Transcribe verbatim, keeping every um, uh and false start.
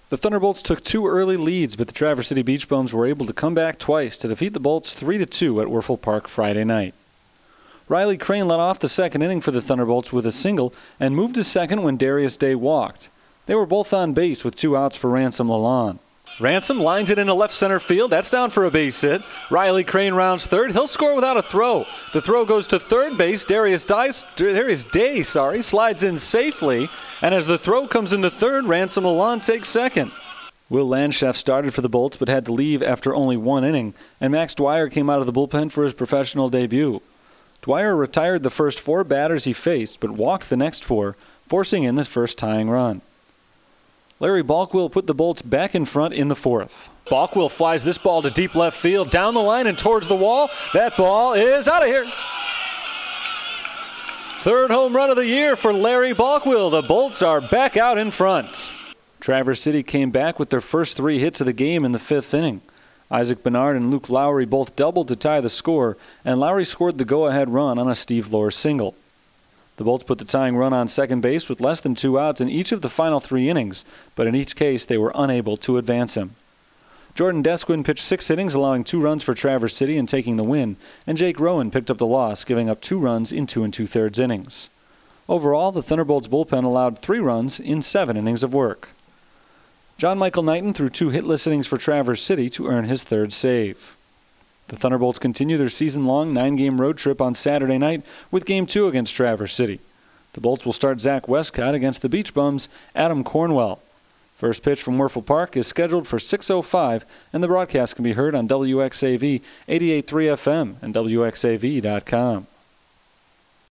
The Thunderbolts took two early leads, but the Traverse City Beach Bums were able to come back twice to defeat the Bolts three to two at Werfel Park Friday night. Riley Crane led off the second inning for the Thunderbolts with a single and moved to second when Darius Day walked. They were both on base with two outs for Ransom Lalonde. Ransom lines it into left center field. That's down for a base hit. Riley Crane rounds third. He'll score without a throw. The throw goes to third base. Darius, Dice, Darius Day sorry, slides in safely. And as the throw comes into third, Ransom Lalonde takes second. Will Landschaft started for the Bolts but had to leave after only one inning. And Max Dwyer came out of the bullpen for his professional debut. Dwyer retired the first four batters he faced but walked the next four, forcing in the first tying run. Larry Balkwill put the Bolts back in front in the fourth. Balkwill flies this ball to deep left field, down the line and towards the wall. That ball is out of here. Third home run of the year for Larry Balkwill. The Bolts are back out in front. Traverse City came back with their first three hits of the game in the fifth inning. Isaac Bernard and Luke Lowry both doubled to tie the score, and Lowry scored the go-ahead run on a Steve Lohr single. The Bolts put the tying run on second base with less than two outs in each of the final three innings, but in each case they were unable to advance him. Jordan Desquin pitched six innings, allowing two runs for Traverse City and taking the win, and Jake Rowan picked up the loss, giving up two runs in two and two-thirds innings. Overall, the Thunderbolts bullpen allowed three runs in seven innings of work. John Michael Knighton threw two hitless innings for Traverse City to earn his third save. The Thunderbolts continue their season-long nine-game road trip on Saturday night with Game two against Traverse City. The Bolts will start Zach Westcott against the Beach Bums' Adam Cornwell. First pitch from Werfel Park is scheduled for six oh five, and the broadcast can be heard on W X A V eighty-eight point three F M and W X A V dot com.